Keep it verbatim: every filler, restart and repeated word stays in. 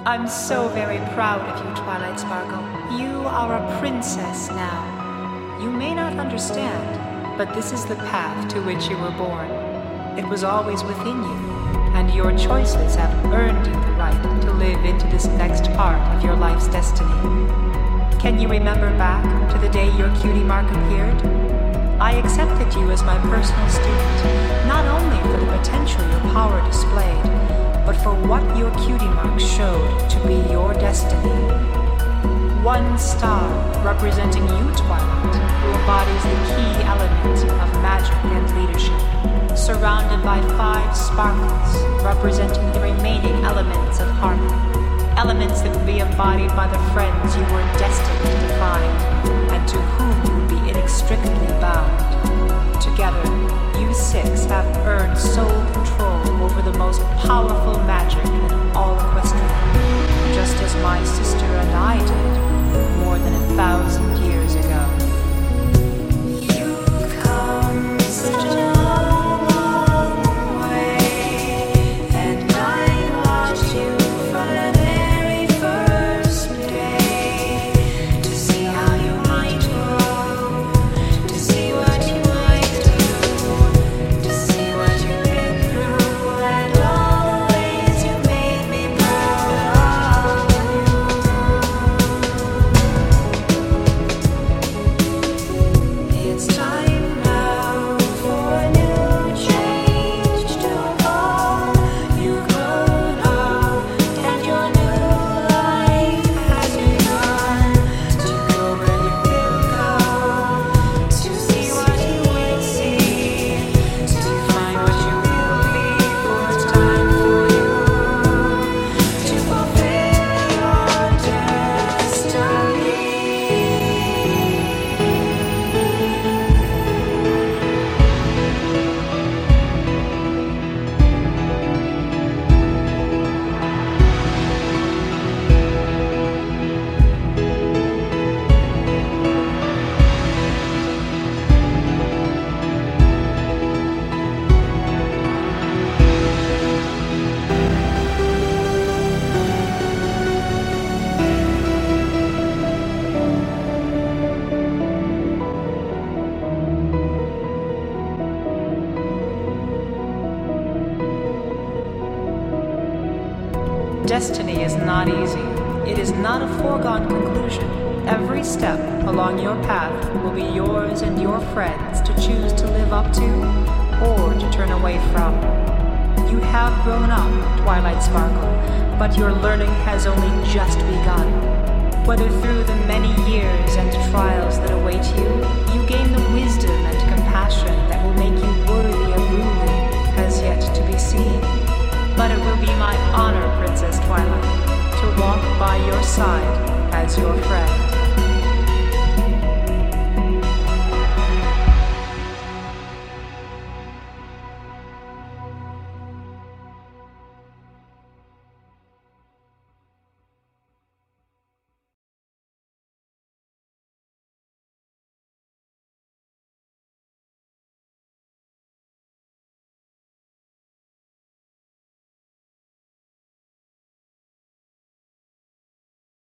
I'm so very proud of you, Twilight Sparkle. You are a princess now. You may not understand, but this is the path to which you were born. It was always within you, and your choices have earned you the right to live into this next part of your life's destiny. Can you remember back to the day your cutie mark appeared? I accepted you as my personal student, not only for the potential your power displayed, but for what your cutie mark showed to be your destiny. One star representing you, Twilight, who embodies the key element of magic and leadership, surrounded by five sparkles representing the remaining elements of harmony, elements that would be embodied by the friends you were destined to find, and to whom you would be inextricably bound. Together, you six have earned sole control over the most powerful magic in all Equestria, just as my sister and I did more than a thousand years ago. You've come such a long way, and I watched you from the very first day to see how you might grow, to see what you might do, to see what you've been through, and all the ways you made me proud of you. It's time now for a new change to come. You've grown up, and your new life has begun. To go where you will go, to see what you will see, to find what you will be. For it's time for you to fulfill your destiny. Destiny is not easy. It is not a foregone conclusion. Every step along your path will be yours and your friends to choose to live up to or to turn away from. You have grown up, Twilight Sparkle, but your learning has only just begun. Whether through the many years and trials that await you, you gain the wisdom and compassion that will make you worthy of ruling has yet to be seen. But it will be my honor, Princess Twilight, to walk by your side as your friend.